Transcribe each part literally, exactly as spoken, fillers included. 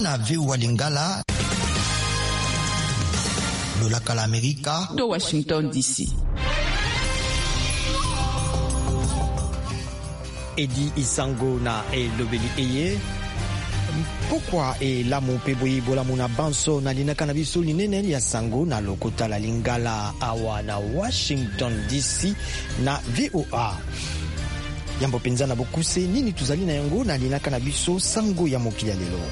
na V O A Lingala lolaka la Amerika to Washington D C. Edi Isango na elobeli eye pokwa e lamu peboyi bola muna banso na linaka na biso linene ya sango na lokota la Lingala awa na Washington D C na V O A. Yambo penza na bokuse nini tuzali na yango na linaka na biso sango ya mokili ya lelo.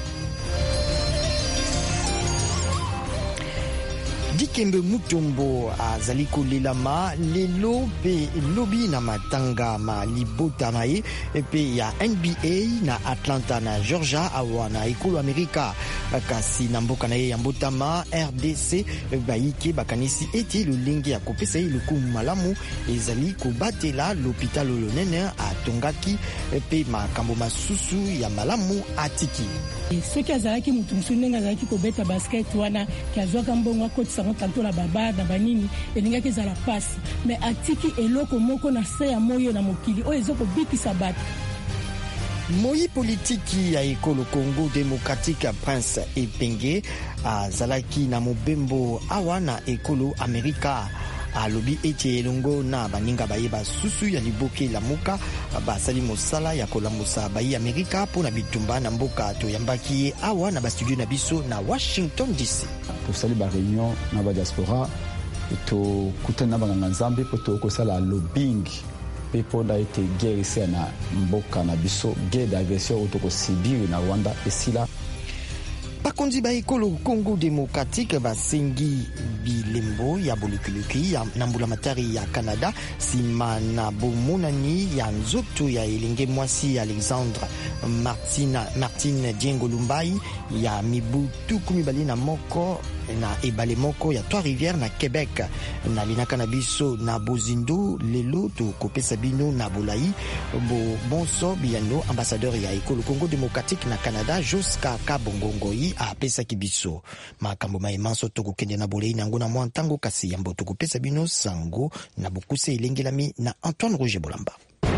Dikembe Mutombo azali kolelama lelo pe lobi na matanga ma libota na ye pe ya N B A na Atlanta na Georgia awa na ekolo Amerika kasi na mboka na ye ya mbotama R D C bayike bakanisi eti lolenge ya kopesa ye lokumu malamu ezali kobatela l'hôpital lonene atongaki pe makambo masusu ya malamu atiki. Soki azalaki mutu musu ndenge azalaki kobeta basket wana kiazwaka mbongo akotisa tanto la baba na banini elingaki ezala pasi mais atiki eloko moko na se ya moyo na mokili oyo ezoko bikisa bato. Moi politiki ya ekolo Congo Démocratique Prince Epenge azalaki na mobembo awa na ekolo Amerika alobi eti elongo na baninga bayeba susu ya liboke la muka basali mosala ya kolamusa bayi Amerika pona bitumba na mboka to yambaki awa na bastudio na biso na Washington D C. Tosali ba réunion na ba diaspora to kutana banganga nzambe poto kosala lobbying pe ponda ete guerre ese na mboka na biso guerre d'agression otoko Sibiri na Rwanda esila. Bakonzi ba ekolo Congo Démocratique basengi bilembo ya bolukuluki ya nambula matari ya Canada sima na bomonani ya nzoto ya elenge mwasi Alexandre Martina Martine Diengo Lumbai ya mibu tuku mibali na moko na ebale moko ya Trois-Rivières na Québec na linaka na biso na bozindo lelo to kopesa bino na bolai bo bonso biano ambassadeur ya ekolo Congo Démocratique na Canada Joska Kabongongoi a pesa kibiso makambo maimanso to kokende na bolai nango na mwantango kasi yambo to kopesa bino sango na bokuse elengelami na Antoine Roger Bolamba.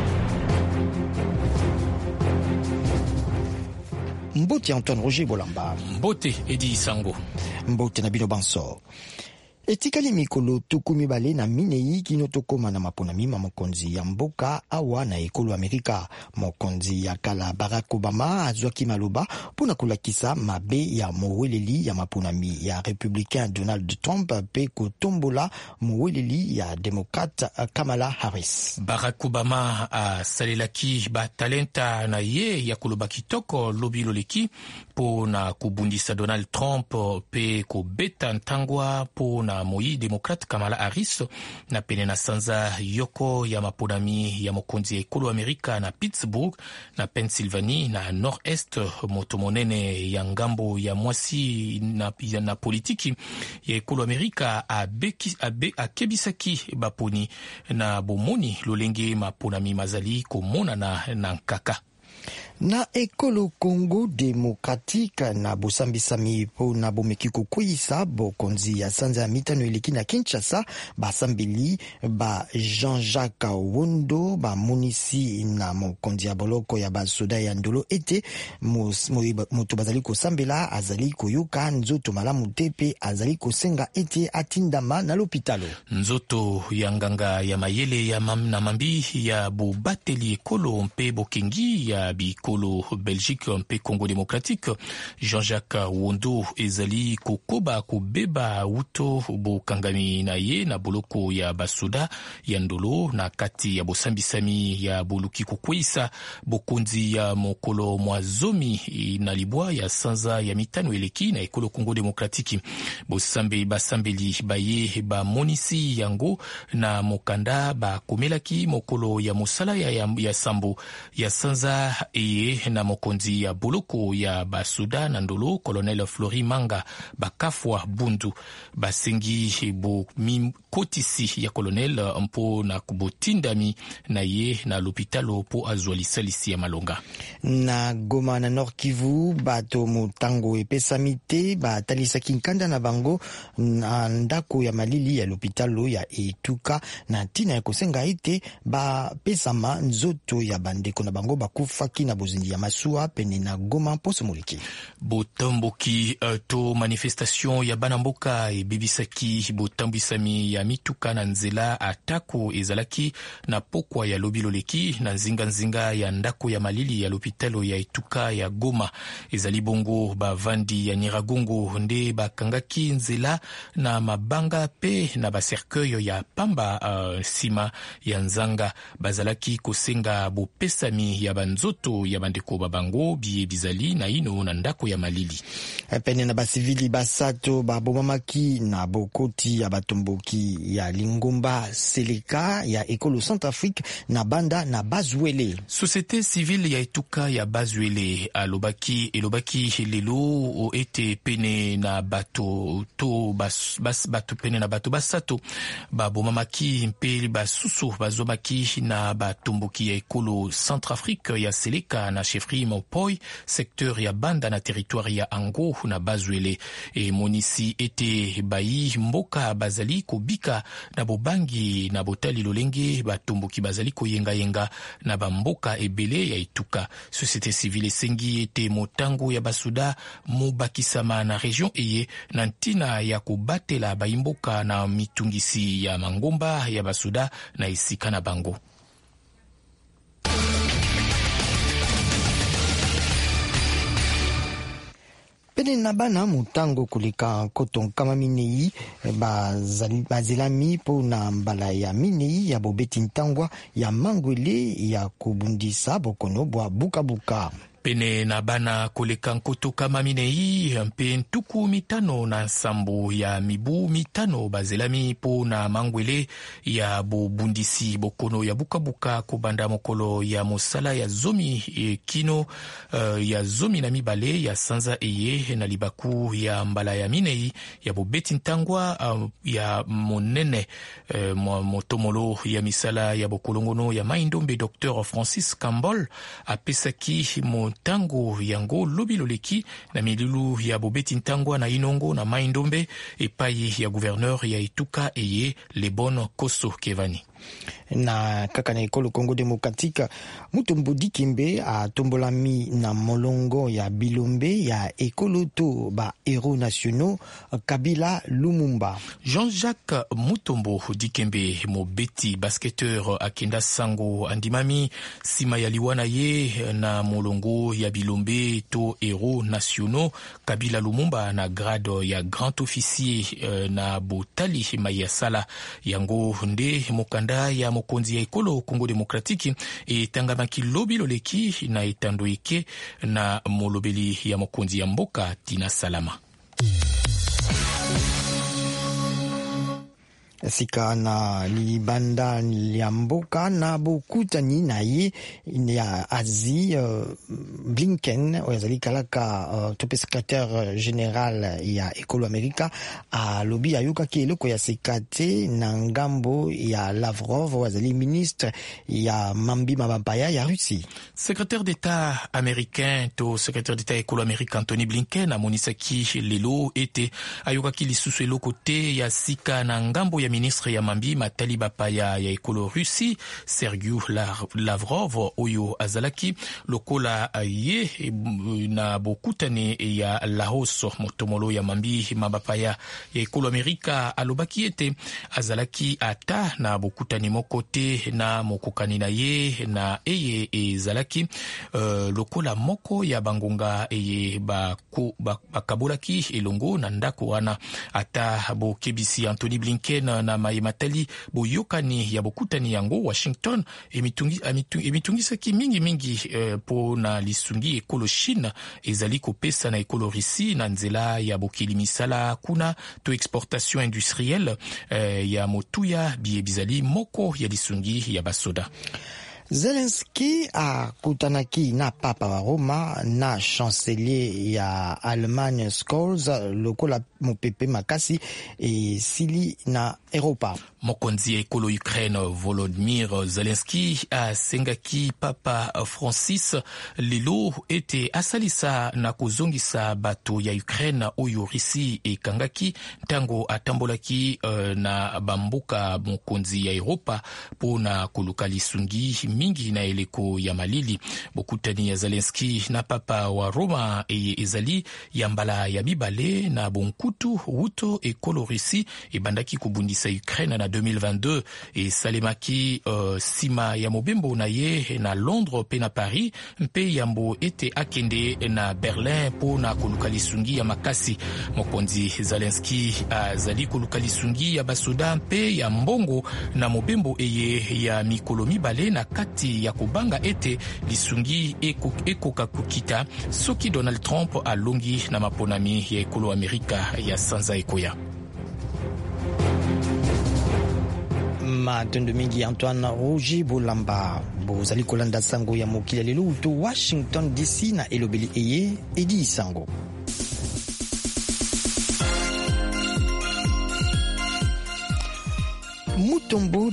Mbote Antoine Roger Bolamba. Mbote Edi Isango. Mbote na bino banso. Etikali mikolo tukumi bale na minei kino tokoma na maponami ma mokonzi ya mboka awa na ekolo Amerika. Mokonzi ya kala Barack Obama azwaki maloba pona kolakisa mabe ya moweleli ya maponami ya Républicain Donald Trump pe kotombola moweleli ya Démocrate Kamala Harris. Barack Obama a salelaki ba talenta na ye ya koloba kitoko lobi loleki pona kubundisa Donald Trump pe kobeta ntangwa pona moi Démocrate Kamala Harris na pene na sanza yoko ya maponami ya mokonzi ya ekolo Amerika na Pittsburgh na Pennsylvanie na Nord-Est motomonene ya ngambo ya mwasi na, ya na politiki ya ekolo Amerika abeki abe akebisaki baponi na bomoni lolenge maponami mazali komona na na nkaka. Na ekolo Congo Démocratique na bosambisami po na bomeki kokwisa bokonzi ya sanza ya mitano eleki na Kinshasa basambeli ba Jean-Jacques Wondo ba munisi na mokonzi ya boloko ya basoda ya ndolo ete moto bazali kosambela azali koyoka nzoto malamu tepe azali kosenga ete atindama na l'hôpitalo. Nzoto ya nganga ya mayele ya mam na mambi ya bobateli ekolo mpe bokengi ya bikolo Belgique mpe Congo Démocratique Jean-Jacques Wondo ezali kokoba kobeba uto bokangami na ye na boloko ya basoda ya ndolo na kati ya bosambisami ya boluki kokwisa bokonzi ya mokolo mwazomi na libwa ya sanza ya mitano eleki na ekolo Congo Démocratique bosambe basambeli baye ba monisi yango na mokanda ba komelaki mokolo ya mosala ya, ya, ya sambo ya sanza eye na mokonzi ya boloko ya basuda na ndolo Colonel Flori Manga bakafwa bundu basengi bo kotisi ya Colonel mpo na kubotindami na ye na l'hôpitalo po azwali salisi ya malonga. Na Goma na Nord Kivu bato mutango epesamite batalisa kinkanda na bango na ndako ya malili ya l'hôpitalo ya Etuka na tina ya kosenga ite ba pesama nzoto ya bandeko na bango bakufaki na bozindi ya masuwa pene na Goma Mposo Moliki. Botamboki uh, to manifestation ya banamboka ebebisaki botambwisami ya mituka na nzela atako ezalaki na pokwa ya lobiloleki na nzinga-nzinga ya ndako ya malili ya lopitalo ya etuka ya Goma. Ezali bongo bavandi ya Nyiragongo nde bakangaki nzela na mabanga pe na bacercueil ya pamba uh, sima ya nzanga bazalaki kosenga bopesami ya banzoto ya bandeko babango biye bizali na ino na ndako ya malili. Pene na basivili basato babomamaki na bokoti ya batomboki ya Lingomba Seleka ya Ekolo Centrafrique na banda na Bazwele. Société civile ya etuka ya Bazwele alobaki elobaki lelo ete pene na bato to bas, bas bato pene na bato basato babomamaki mpe basusu bazomaki na batomboki ya Ekolo Centrafrique ya Seleka na chefferie Mopoi secteur ya banda na territoire ya Ango na Bazwele. E monisi ete bayi mboka bazali kobika na bobangi na botali lolenge batomboki bazali koyenga yenga na bamboka ebele ya etuka. Société civile esengi ete motango ya basuda mobakisama na region eye na ntina ya kobatela bayimboka na mitungisi ya mangomba ya basuda na esika na bango. Pene na bana mutango kulika koton kama minei bazelami po na mbala ya minei ya bobeti ntangwa ya mangwele ya kubundisa bokono bwa buka-buka. Pene na bana koleka nkoto kama minei mpe ntuku mitano na nsambo ya mibu mitano bazelami po na mangwele ya bobundisi bokono ya buka-buka kobanda mokolo ya mosala ya zomi e kino uh, ya zomi na mibale ya sanza eye na libaku ya mbala ya minei ya bobeti ntangwa uh, ya monene uh, motomolo ya misala ya bokolongono ya maindombe Docteur Francis Cambol apesaki mo tango yango lobiloleki na mililu ya bobeti ntangwa na inongo na maindombe epai ya gouverneur ya etuka eye Lebon Koso Kevani. Na kaka na Ekolo Congo Demokratika Mutombo Dikembe atombolami na molongo ya bilombe ya ekolo to ba héros nationaux Kabila Lumumba. Jean-Jacques Mutombo Dikembe mobeti basketteur akenda sango andimami sima ya liwana ye na molongo ya bilombe to héros nationaux Kabila Lumumba na grade ya grand officier na botali mayasala yango nde mokanda ya mokonzi ya Ekolo Congo Demokratiki etangamaki lobiloleki na etandoike na molobeli ya mokonzi ya mboka Tina Salama. Sika na libanda ya mboka na bokutani na ye ya Asie uh, Blinken oyazali kalaka uh, tope secrétaire général ya Ekolo Amerika alobi ayuka ki eloko ya sekate na ngambo ya Lavrov oyazali ministre ya mambi mabapaya ya Russie. Secrétaire d'État américain to secrétaire d'État Ekolo Amerika Anthony Blinken amonisaki lelo ete ayuka ki lisusu eloko te ya sika na ngambo ya ministre ya mambi matali bapaya ya Ekolo Russie Sergei Lavrov oyo azalaki lokola ye na bokutani ya Laos motomolo ya mambi mabapaya ya Ekolo Amerika alobaki ete azalaki ata na bokutani moko te na mokokani na ye na eye ezalaki uh, lokola moko ya bangonga eye bakabolaki elongo na ndako wana ata bokebisi Anthony Blinken na mayematali boyokani ya bokutani yango Washington emitungi emitungisaki mingi mingi eh, po na lisungi Ekolo Chine ezali kopesa na Ekolo Russie na nzela ya bokili misala kuna to exportation industrielle eh, ya motuya biye bizali moko ya lisungi ya basoda. Zelensky akutanaki na papa wa Roma na chancelier ya Allemagne Scholz lokola mopepe makasi e sili na Europa. Mokonzi ya Ekolo Ukraine Volodymyr Zelensky asengaki papa Francis lelo ete asalisa na kozongisa bato ya Ukraine oyo Russie ekangaki ntango atambolaki uh, na bamboka mokonzi ya Europa po na koluka lisungi mingi na eleko ya malili. Bokutani ya Zelensky na papa wa Roma eye ezali ya mbala ya mibale na bonkutu wuto ekolo Russie ebandaki kubundisa Ukraine na deux mille vingt-deux e salemaki uh, sima ya mobembo na ye na Londres pe na Paris mpe yambo ete akende na Berlin po na koluka lisungi ya makasi. Mokonzi Zelensky azali koluka lisungi ya basoda mpe ya mbongo na mobembo eye ya mikolo mibale na kati ya kubanga ete lisungi ekoka kukita soki Donald Trump alongi na maponami ya ekolo Amerika ya sanza ekoya. Matondo mingi Antoine Roger Bolamba bozali kolanda sango ya mokili lelo to Washington D C na elobeli eye edi sango. Mutombo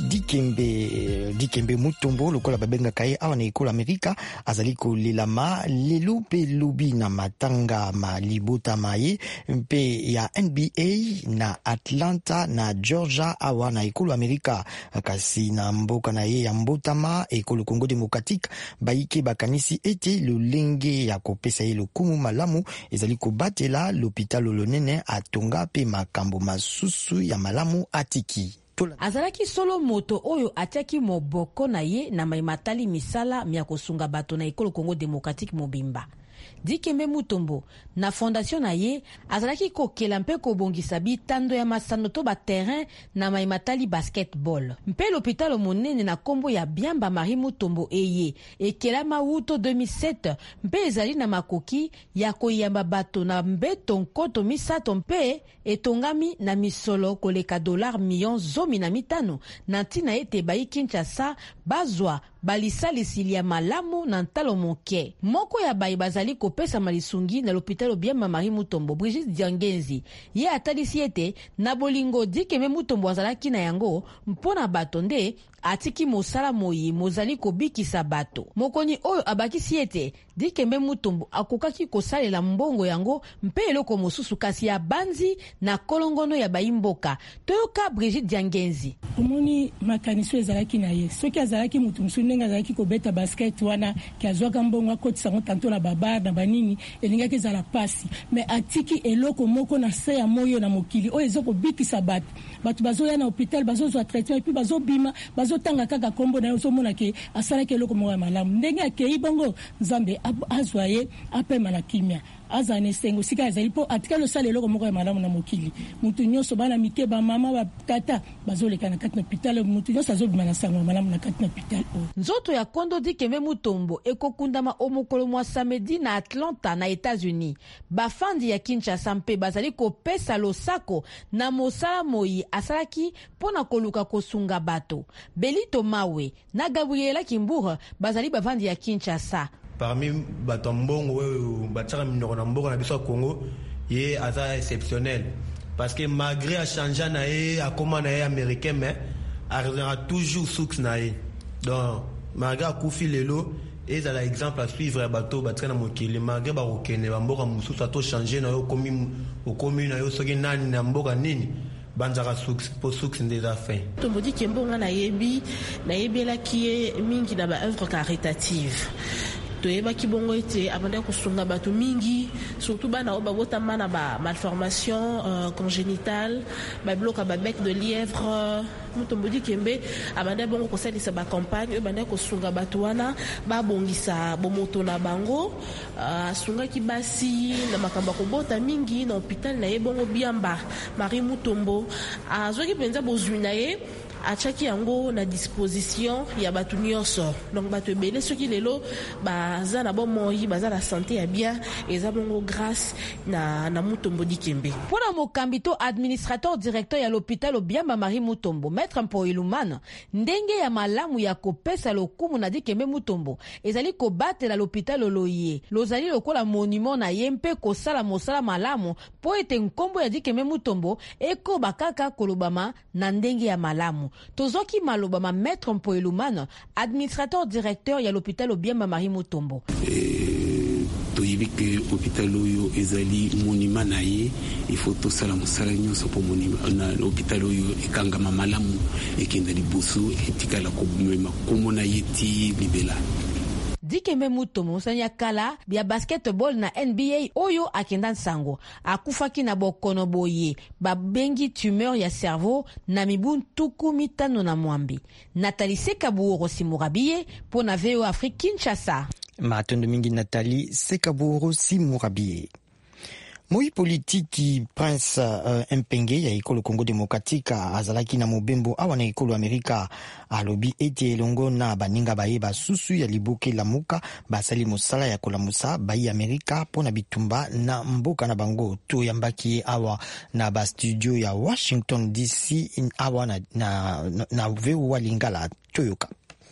Dikembe Dikembe Mutombo lokola babenga kaye awa na ekolo Amerika azali kolelama lelo pe lobi na matanga malibota maye mpe ya N B A na Atlanta na Georgia awa na ekolo Amerika. Kasi na mboka na ye ya mbotama ekolo Congo Democratique baike bakanisi ete lolenge ya kopesa ye lokumu malamu ezali kobatela l'hôpital lonene atonga pe makambo masusu ya malamu atiki. Azalaki solo moto oyo atiaki moboko na ye na maimatali misala mia kosunga bato na ekolo Congo Democratique mobimba. Dikembe Mutombo na fondation na ye azalaki kokela mpe kobongisa bitando ya masano to ba terrain na maimatali basketball. Mpe l'hôpital monene na kombo ya Biamba Marie Mutombo eye ekela mawuto deux mille sept mpe ezali na makoki ya koyamba bato na mbeto nkoto misato mpe etongami na misolo koleka dollar million zomi na mitano na ntina ete bayi Kinshasa bazwa balisalisi ya malamu na ntalo moke. Moko ya bayi bazali kopesa malisungi na l'hôpital Biamba Marie Mutombo Brigitte Diangenzi ye atalisi ete na bolingo Dikembe Mutombo azalaki na yango mpona bato nde atiki mosala moyi mozali kobikisa bato. Mokoni oyo abakisi ete Dikembe Mutombo akokaki kosalela mbongo yango mpe eloko mosusu kasi ya banzi na kolongono ya bayimboka. Toyoka Brigitte Diangenzi. Omoni makaniso ezalaki na ye soki azalaki mutu musu ndenge azalaki kobeta basket wana ki azwaka mbongo akotisa ngo tanto na babar na banini elingaki ezala pasi me atiki eloko moko na se ya moyo na mokili oyo ezoko bikisa bato bato bazoya na hôpital bazozwa traitement puis bazobima bazotanga kaka kombo na yo somona ke asalaki eloko moko ya malamu ndenge akei bongo Nzambe azwa ye apema na kimia azane sengo sika ezali po atika lo sala eloko moko ya malamu na mokili mutu nyonso bana mike ba mama ba tata bazoleka na kati na hôpital mutu nyonso azobima na sango malamu na kati na hôpital. Nzoto ya Kondo Dikembe Mutombo ekokundama omokolo mwa samedi na Atlanta na États-Unis. Bafandi ya Kinshasa mpe bazali kopesa losako na mosala moyi asalaki pona koluka kosunga bato. Belito Mawe na Gabriela Kimbura bazali bafandi ya Kinshasa. Parmi bato mbongo oyo bataka minoko na mboka na biso Congo ye aza exceptionnel parce que malgré a changer na ye akoma na ye américain mais a toujours souk na ye. Donc malgré akufi lelo ezala exemple à suivre bato bataka na mokili malgré ba okene ba mboka mususu ato changer na yo komi okomi na yo soki nani na mboka nini banzaka souk po souk ndeza fin. Mutombo Dikembe na yebi na yebela ki mingi na ba œuvre caritative. Toyeba kibongo ete abanda kosunga bato mingi surtout bana oba botama na ba malformation euh, congénitale ba bloka ba bec de lièvre. Mutombo Dikembe abanda bongo kosalisa ba campagne abanda kosunga bato wana ba bongisa bomoto na bango uh, sunga kibasi na makamba kobota mingi na hôpital na ye bongo Biamba Marie Mutombo azwaki penza bozwi na ye achaki yango na disposition ya batu nyonso. Donc batu ebele soki lelo baza na bomoi baza na santé ya bien eza bongo grâce na na Mutombo Dikembe. Pona mokambito administrateur directeur ya l'hôpital Biamba Marie Mutombo maître Mpoilumana ndenge ya malamu ya kopesa lokumu na Dikembe Mutombo ezali kobatela l'hôpital Loye lozali lokola monument na yempe kosala mosala malamu po ete nkombo ya Dikembe Mutombo eko bakaka kolobama na ndenge ya malamu. Tozoki maloba ma maître Mpoilumana administrateur directeur ya l'hôpital Biamba Marie Mutombo. Et oyebi ke hôpital oyo ezali monument na ye, il faut tosala mosala nyonso po monument na hôpital oyo ekangama malamu ekenda liboso etikala komema kombo na ye ti libela. Dikembe Mutombo mosani ya kala bia basketball na N B A oyo akenda nsango akufaki na bokono boye babengi tumeur ya cerveau na mibu ntuku mitano na mwambi. Nathalie Sekaburo Simurabie po na V O Afrique Kinshasa. Matondo mingi Nathalie Sekaburo Simurabie. Moi politiki Prince uh, Mpenge ya ikolo Congo Democratique azalaki na mobembo awa na ikolo Amerika alobi eti elongo na baninga baye basusu ya liboke lamuka basali mosala ya kolamusa bayi Amerika pona bitumba na mboka na bango to yambaki awa na ba studio ya Washington D C in awa na na, na, na veu Lingala toyoka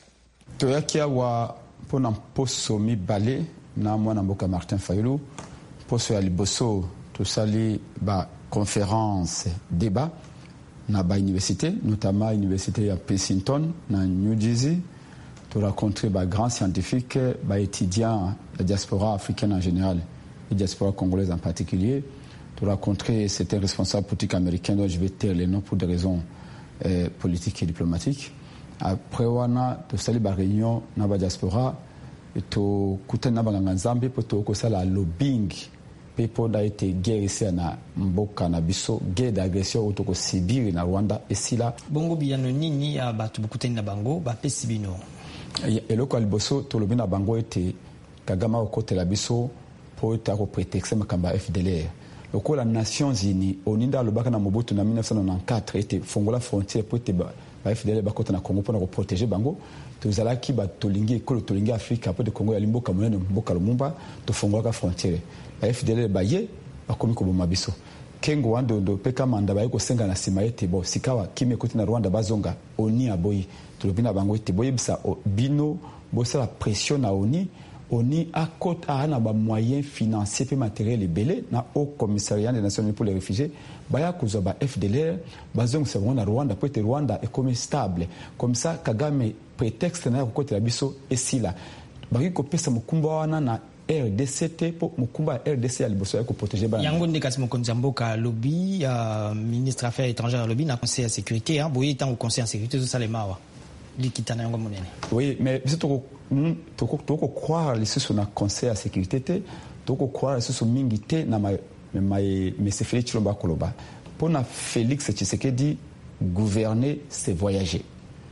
toyaki awa pona poso mibale na mwana mboka Martin Fayulu poso ya liboso tosali ba conférence débat na ba université notamment université ya Princeton na New Jersey to rencontrer ba grands scientifiques ba étudiants la diaspora africaine en général et diaspora congolaise en particulier to rencontrer certains responsables politiques américains dont je vais taire les noms pour des raisons euh, politiques et diplomatiques. Après wana tosali ba réunion na ba diaspora et to kutana ba nganzambe po to ko sala lobbying pepo da été guerre ici na mboka na biso guerre d'agression autoko Sibiri na Rwanda esila bongo biyano nini ya batu bukutani na bango ba pesi bino eloko aliboso to lobi na bango ete Kagama okotela biso po ta ko prétexte makamba F D L R loko la Nations Unies oninda lobaka na Mobutu na mille neuf cent quatre-vingt-quatorze ete fongola frontière po te ba F D L R bakota na Congo pour protéger bango tozalaki ba tolingi ekolo tolingi Afrika po de Congo ya limboka monene mboka lumumba to fongola ka frontière ba F D L R baye bakomi ko boma biso kengo wandondo peka manda baye ko senga na sima ete bo sikawa kimi koti na Rwanda bazonga oni aboyi tulobina bango ete boye bisa bino bosa la pression na oni oni a côte a na ba moyens financiers et matériels belé na au commissariat des Nations Unies pour les réfugiés baya kuzo ba F D L R bazonga se na Rwanda pour être Rwanda est comme stable comme ça Kagame prétexte na ko côté la biso esila baki ko pesa mukumba wana na R D C T pour mukumba R D C ya liboso ya ko protéger bana yango ndekati mokonzi mboka lobby uh, ministre affaires étrangères lobby na conseil de sécurité hein boye tant au conseil de sécurité to salemawa likitana yango monene oui mais biso to to to ko croire les sous na conseil de sécurité te to ko croire les sous mingi te na ma mais monsieur Félix Tshilombo Koloba pour na Félix Tshisekedi gouverner c'est voyager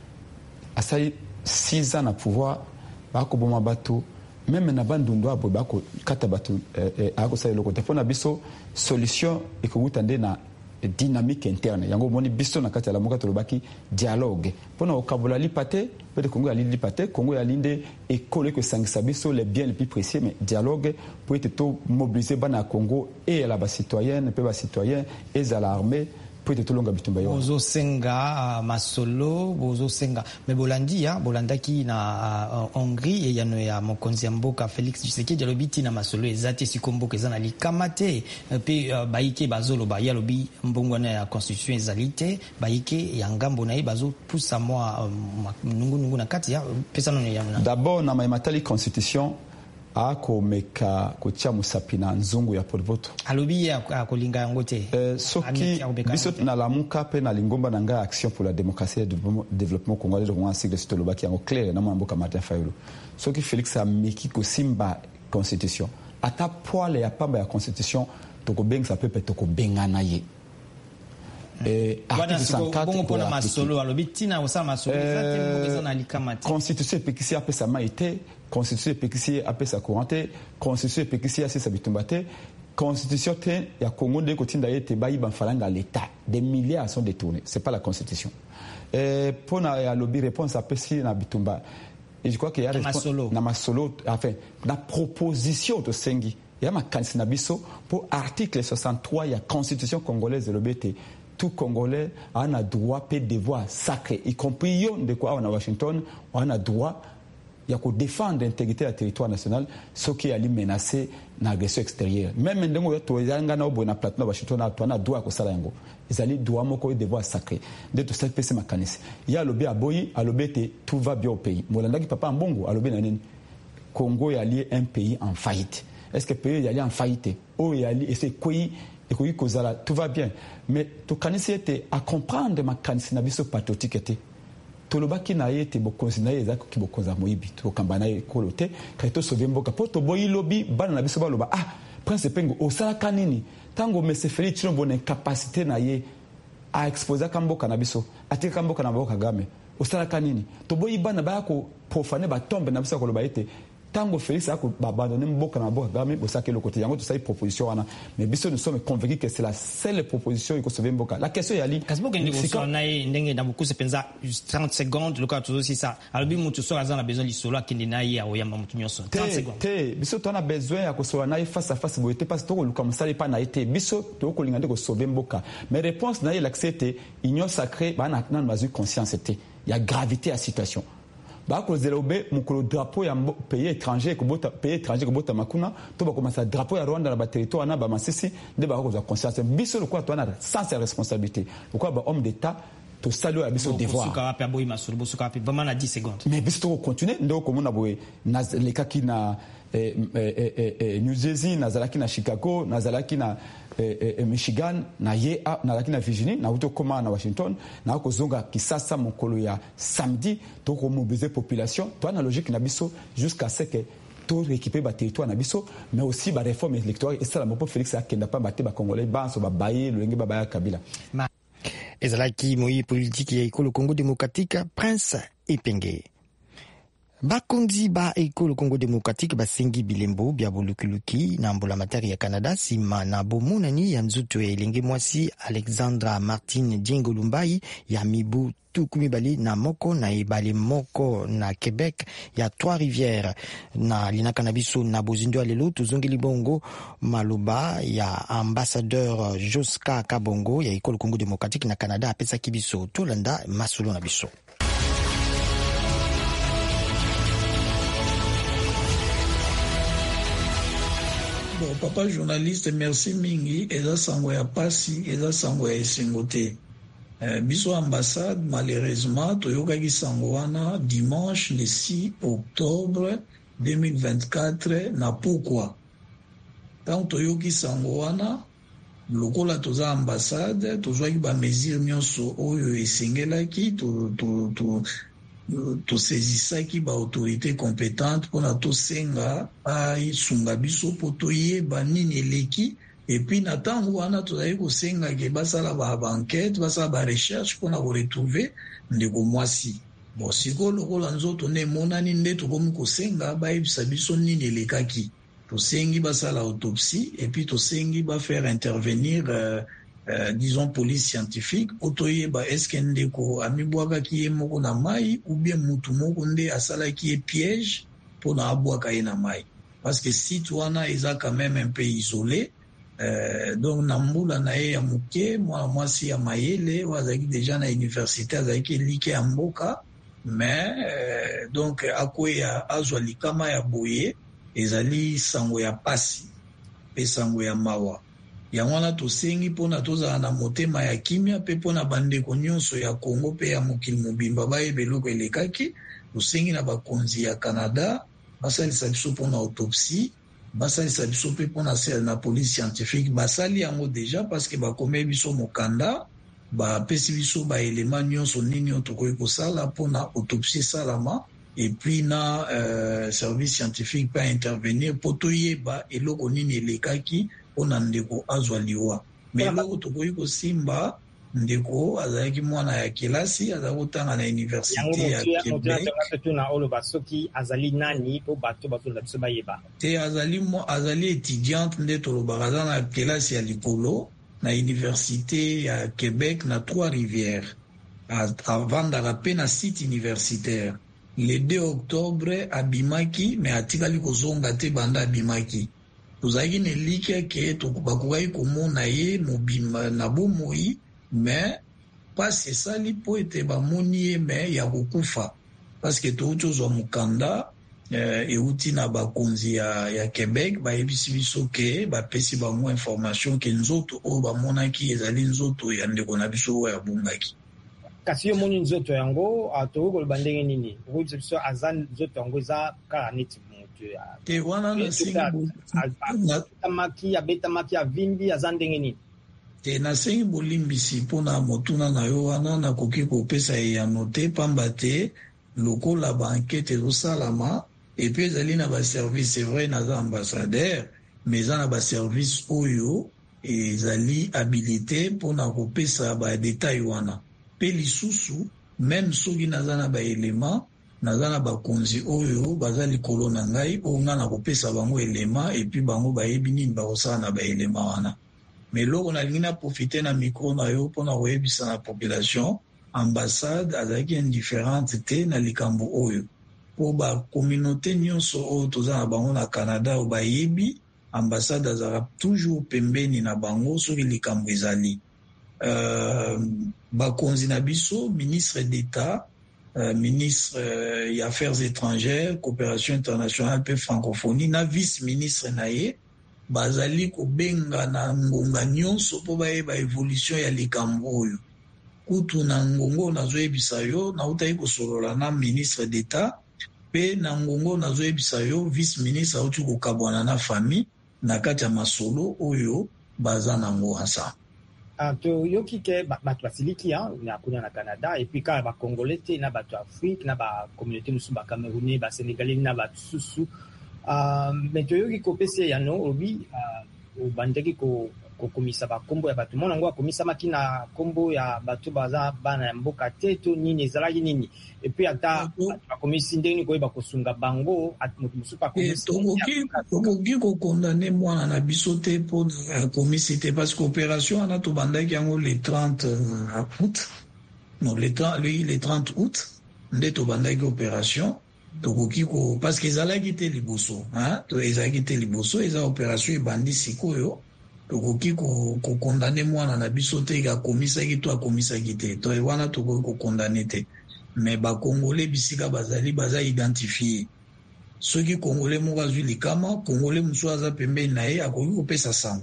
asali six ans na pouvoir ba ko boma bato même na bandundwa bo ba ko kata bato a ko sa loko te pona biso solution e ko gutande na dynamique interne yango moni biso na kati ya la moka to lobaki dialogue pona okabula lipate peut Congo ali lipate Congo ya linde et coller que sangisa biso les biens les plus précieux mais dialogue pour être tout mobiliser bana Congo et la bas citoyenne pe bas citoyen et à l'armée pour être tout longa bitumba yo bozo senga masolo bozo senga mais bolandi ya bolandaki na Hongrie et yano ya mokonzi mboka Félix Tshisekedi lobiti na masolo ezate sikombo kezana likamate pe baike bazolo ba ya lobi mbongwana ya constitution ezalite baike ya ngambo na bazo pusa moi nungu nungu na kati ya pesa no ya d'abord na matali constitution ako meka kotia musapina nzungu ya polvoto alobi ya kolinga yango te euh, soki biso na lamuka pe na lingomba na nga action pour la démocratie et le développement congolais de Rwanda sigle sito lobaki yango clair na mboka Martin Fayulu soki Félix ameki ko simba constitution ata poile ya pamba ya constitution toko benga sa pepe toko benga na ye eh article cent quatre pour la masolo alobi tina osala masolo ezate mbokeza na likamate constitution pekisi apesa maite constitution pekisi apesa courante constitution pekisi asesa bitumbate constitution te ya Congo de kotinda yete bayi banfalanga l'état des milliards sont détournés c'est pas la constitution euh pour na lobby réponse apesi na bitumba et je crois qu'il y a na masolo enfin la proposition de sengi ya makanisi na biso pour article soixante-trois ya constitution congolaise de l'obété tout Congolais a un droit et devoir sacré, y compris yon de quoi on a Washington, on a droit il y a qu'on défendre l'intégrité du territoire national, ce qui est menacé dans l'agression extérieure. Même ndenge yo to yanga na obona plateau na Washington na to na droit ko sala yango. Ezali droit moko devoir sacré. De tout ça pese makanisi. Il y a lobby aboyi, a lobby te tout va bien au pays. Molanda ki papa mbongo a lobby na nini? Congo est allié un pays en faillite. est-ce que pays y aller en faillite ou y aller et c'est quoi et quoi kozala tout va bien mais to kanisi était à comprendre ma kanisi na biso patriotique était tolobaki na ye te bokonzi na ye ezaki ki bokonza moyibi tokamba na ye ekolo te kati tosauve mboka mpo toboyi lobi bana na biso baloba ah prince pengo osalaka nini ntango mese Félix Tshilombo na incapacité na ye aexposaka mboka na biso atikaka mboka na mboka Kagame osalaka nini toboyi bana baya koprofane batombe na biso ya koloba ete tango Félix a abandonné mboka na mboka Kagame bosaki le côté yango tosali proposition wana mais biso nous sommes convaincus que c'est la seule proposition iko sauver mboka la question yali kasboka ndi bosona ndenge na beaucoup penza trente secondes le cas aussi ça alobi mutu so azana besoin lisolo akindi na ye oyamba mutu nyonso trente secondes te biso tona besoin ya kosola na face à face boyete parce que toko luka musali pa na été biso toko linga ndeko sauver mboka mais réponse na ye l'accepter union sacrée bana na mazu conscience était il y a gravité à situation ba ko zelobe mukolo drapeau ya pays étranger ko bota pays étranger ko bota makuna to ba commencer drapeau ya Rwanda na ba territoire na ba masisi de ba ko za conscience biso le quoi to na sans responsabilité le quoi ba homme d'état to saluer à biso devoir suka pa boy masulu suka pa vraiment na dix secondes mais biso to continuer ndo ko mona boy na le kaki na eh, eh, eh, New Jersey na zalaki na Chicago na zalaki na eh, eh, Michigan na ye na zalaki na Virginie na uto koma na Washington na ko zonga kisasa mokolo ya samedi to ko mobiliser population to na logique na biso jusqu'à ce que to récupérer ba territoire na biso mais aussi ba réforme électorale et ça la mopo Félix akenda pa baté ba congolais banso ba baye lenge ba baya Kabila ma ezalaki moyi politique ya ekolo Congo démocratique Prince Epenge bakonzi ba ekolo Congo démocratique basengi bilembo bya bolukuluki na mbola matari ya Canada sima na bomonani ya nzuto ya elenge mwasi Alexandra Martine Diengo Lumbai ya mibu tukumi bali na moko na ebale moko na Québec ya Trois-Rivières na linaka na biso na bozindo lelo tuzongeli bongo maloba ya ambassadeur Joska Kabongo ya ekolo Congo démocratique na Canada apesa kibiso tolanda masolo na biso. Bon, papa journaliste, merci mingi. Eza sango ya pasi, eza sango ya esengote. Euh, biso ambassade, malheureusement, toyokaki sango wana dimanche le six octobre deux mille vingt-quatre na pourquoi. Tant toyoki sango wana, lokola toza ambassade, tozwaki ba mesure nyonso oyo esengelaki, to to to tosezisaki ba autorité compétente mpona tosenga aisunga biso po toyeba nini eleki epuis na ntango wana tozali kosengaki basala baenquête basala barecherche mpona koretrouve ndeko mwasi bon sikoyo lokola nzoto nde emonani nde tokomi kosenga bayebisa biso nini elekaki tosengi basala autopsie epuis tosengi bafaire intervenir euh, Euh, disons police scientifique otoyeba est-ce que ndeko amibwakaki ye moko na mai ou bien mutu moko nde asalaki ye piège pona abwaka ye na mai parce que site wana eza quand même un peu isolé euh, donc na mbula na ye ya moke mwana mwasi ya mayele oyo azalaki déjà na université azalaki elike ya mboka mais euh, donc akwea azwa likama ya boye ezali sango ya pasi pe sango ya mawa yango wana tosengi mpona tozala na motema ya kimia mpe mpona bandeko nyonso ya Congo mpe ya mokili mobimba bayeba eloko elekaki tosengi na bakonzi ya Canada basalisa biso mpona autopsie basalisa biso mpe mpona na police scientifique basali yango déjà parce que bakomei biso mokanda bapesi biso baelema nyonso nini oyo tokoki kosala mpona autopsie esalama epuis na euh, service scientifique mpe intervenir mpo toyeba eloko nini elekaki mpona ndeko azwa liwa me eloko tokoki kosimba ndeko azalaki mwana ya kelasi azalaki kotanga na université ya Québec te azali, azali étudiante nde tolobaka aza na kelasi ya likolo na université ya Québec na Trois-Rivières avandaka mpe na site universitaire le deux octobre abimaki me atikali kozonga te banda abimaki tozalaki na eliki ke bakokaki komona ye mobimba na bomoi me pasi esali mpo ete bamoni ye me ya kokufa parceke touti ozwa mokanda eh, euti na bakonzi ya, ya Québec bayebisi biso ke bapesi bango information ke nzoto oyo bamonaki ezali nzoto ya ndeko na biso oyo abungaki kasi yo moni nzoto yango tokoki koloba ndenge nini okoyebisa biso aza nzoto yango eza kaka neti moto te wana na sengi atamaki abetamaki avimbi aza ndenge nini te nasengi bolimbisi mpona motuna na yo wana nakoki kopesa eyano te pamba te lokola bankete ezosalama epuis ezali na baservice c'est vrai naza ambassadeur mais eza na baservice oyo ezali habilité mpona kopesa badetail wana mpe lisusu même soki naza na baelema naza na bakonzi oyo baza likolo na ngai oyo nga na kopesa bango elema epuis bango bayebi nini bakosala na baelema wana mais loko nalingi na profite na micro na yo mpona koyebisa na population ambassade azalaki indifférente te na likambo oyo mpo bacommunauté nyonso oyo toza na bango na Canada oyo bayebi ambassade azalaka toujours pembeni na bango soki likambo ezali uh, bakonzi na biso ministre d'État uh, ministre uh, ya affaires étrangères coopération internationale mpe francophonie na vice ministre na ye bazali kobenga na ngonga nyonso mpo bayeba évolution ya likambo oyo kutu na ngongo nazoyebisa yo nautaki kosolola na ministre d'État mpe na ngongo nazoyebisa yo vice ministre auti kokabwana na famille na kati ya masolo oyo baza nango ensemble. Uh, toyoki ke bato basiliki na kuna na Canada epuis kaka bacongolais te na bato afrique na bacommunauté mosusu bacamerounais basénégalais na bato susu uh, me toyoki kopesa yano obi uh, obandaki kokomisa bakombo ya bato mona yango akomisamaki na kombo ya bato baza bana ya mboka te to nini ezalaki nini epuis ata bakomisi ndenge nini koyeba kosunga bango moto mosusu tokoki kokondane mwana na biso te mpo akomisi te parce que opération wana tobandaki yango le trente août non le trente août nde tobandaki opération tokoki ko parce que ezalaki te liboso ezalaki te liboso eza opération ebandi sikoyo tokoki kokondane mwana na biso te akomisaki to akomisaki te to wana tokoki kokondane te mais bakongolais bisika bazali baza identifié soki congolais moko azwi likama congolais mosusu aza pembeni na ye akoki kopesa sango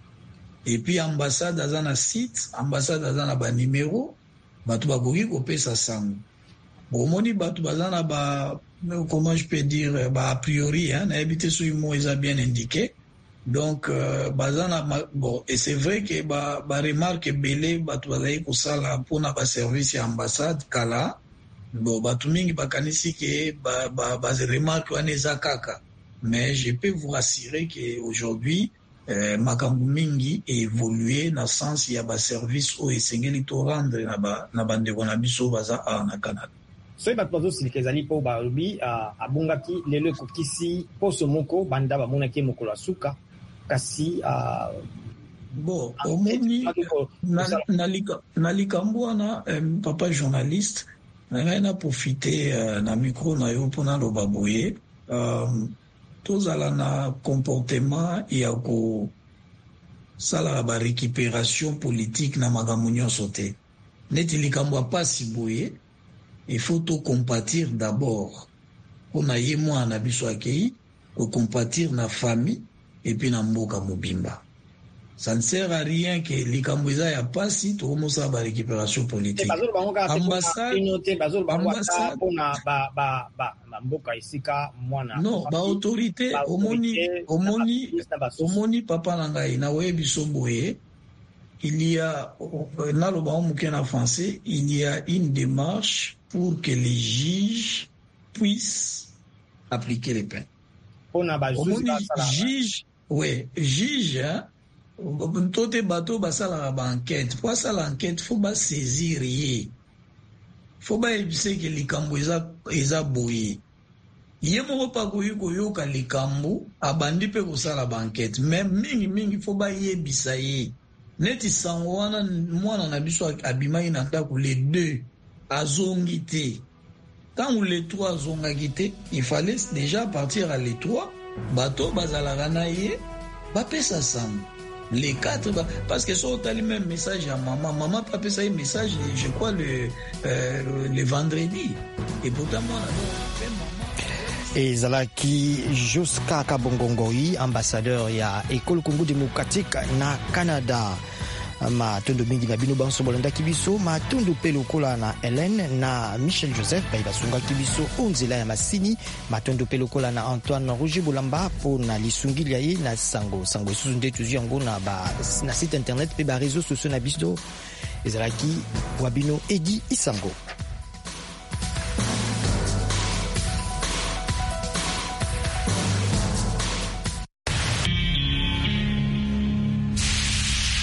epuis ambassade aza na site ambassade aza na banimero bato bakoki kopesa sango bomoni bato baza na ba comment je peux dire ba a priori nayebi te soki mo eza bien indiqué donc euh, bazana bon et c'est vrai que ba ba remarque belé bato bazali kosala mpona ba service ya ambassade kala bon bato mingi bakanisi ke ba ba ba remarque wana eza kaka mais je peux vous rassurer que aujourd'hui euh, makambo mingi évolué na sens ya ba service o esengeli to rendre na ba na bandeko na biso baza a na Canada. So bato bazosilika ezali mpo balobi abongaki lelo ekokisi poso moko banda bamonaki mokolo ya suka kasi uh, bon omoni na likambo wana um, papa journaliste ngai na profite uh, na micro na yo mpona loba boye um, tozala na comportement ya kosalaka barécupération politique na makambo nyonso te neti likambo apasi boye il faut to compatir d'abord mpona ye mwana na biso akei kocompatir na famille et puis na mboka mobimba. Ça ne sert à rien que likambo eza ya pasi to komosa ba récupération politique. Ambassade ambassade pona ba ba ba mboka isika mwana. Non, ba autorité omoni omoni omoni papa na ngai na we biso boye. Il y a na lo ba muke na français, il y a une démarche pour que les juges puissent appliquer les peines. Pona ba juge ouais, juge, hein, tote bateau basala ba enquête. Pour ça l'enquête, faut ba saisir yé. Faut ba ebise que likambo eza eza boye. Yé moko pa koyi koyoka likambo abandi pe kosala ba enquête. Même mingi mingi faut ba yebisa ye. Neti sango wana mwana na biso abimai na ndako les deux azongi te. Quand les trois azongaki te, il fallait déjà partir à les trois. Bateau bazalaka na ye bapesa sango les quatre ba, parce que so tali même message à maman maman pas pesa un message je crois le euh, le vendredi et pourtant moi na ezalaki Joska Kabongongoi ambassadeur ya École Congo démocratique na Canada. matondo mingi na bino banso bolandaki biso matondo pe lokola na Hélène na Michel Joseph bai basungaki biso onzela ya masini matondo pe lokola na Antoine Roger Bolamba po na lisungili ya ye na sango sango susu nde tuzu yango na ba na site internet pe ba réseaux sociaux na biso ezalaki wabino Edi Isango.